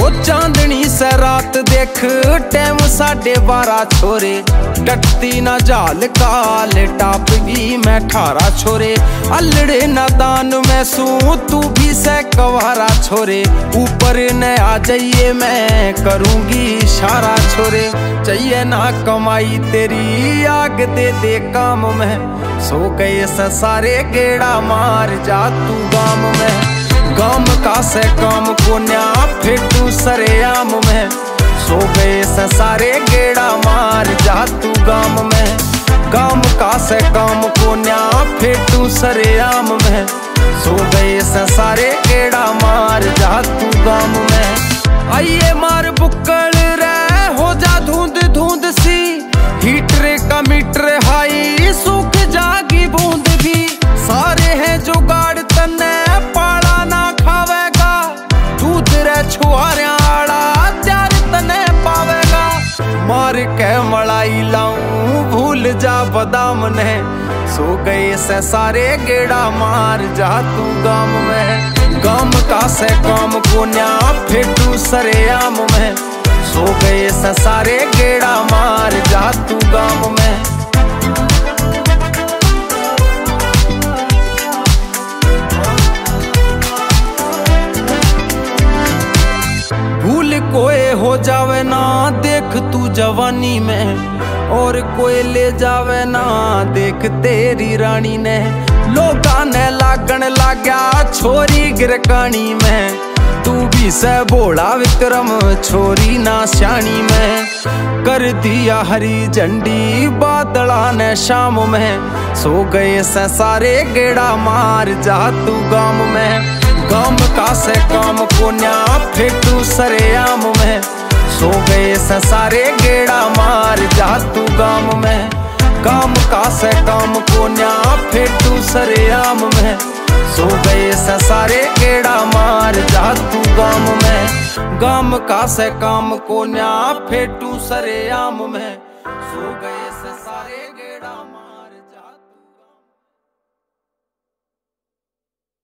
चांदनी से रात देख टाइम 12:30 छोरे, टटती ना जाल काल टाप गई मैं 18 छोरे, अल्लड़े नादान में सू तू भी से कवारा छोरे, ऊपर न आ जाइए मैं करूंगी इशारा छोरे, चाहिए ना कमाई तेरी आग दे दे काम में, सो गए से सारे गेड़ा मार जा तू गाम में, गाम का से काम को न्या फेटू सरेआम में, सो गए से सारे गेड़ा मार जा तू गाम में, गाम का से काम को न्या फेटू सरेआम में, सो गए से सारे गेड़ा मार जा तू गाम में। आइए मार बुक्कड़ रे हो जा धुंध धुंध सी, हीटर का मीटर हाई सूख जागी बूंद भी, सारे हैं जुगाड़ तन्ने पाला ना खावेगा, दूध रे छुआरिया आड़ा त्यार तने पावेगा, मार के मलाई लाऊं भूल जा बदाम ने, सो गए से सारे गेड़ा मार जा तू गाम में, गाम का से काम को न्या फेटू सरेआम में, सो गए से सारे गेड़ा मार जा तू गाम में। भूल कोई हो जावे ना देख तू जवानी में, और कोई ले जावे ना देख तेरी रानी ने, लोगा ने लागण लाग्या छोरी गिरकानी में, तू भी से बोला विक्रम छोरी ना श्याणी में, कर दिया हरी झंडी बादला ने शाम में, सो गए से सारे गेड़ा मार जा तू गाम में, गाम का से काम को न्या फेटू सरेआम में, सो गए से सारे गेड़ा मार जा तू गाम में, गाम का से काम को न्या फेटू सरेआम में, सो गए से सारे गेड़ा मार जा तू गाम में, गाम का से काम को न्या फेटू सरेआम में, सो गए से सारे गेड़ा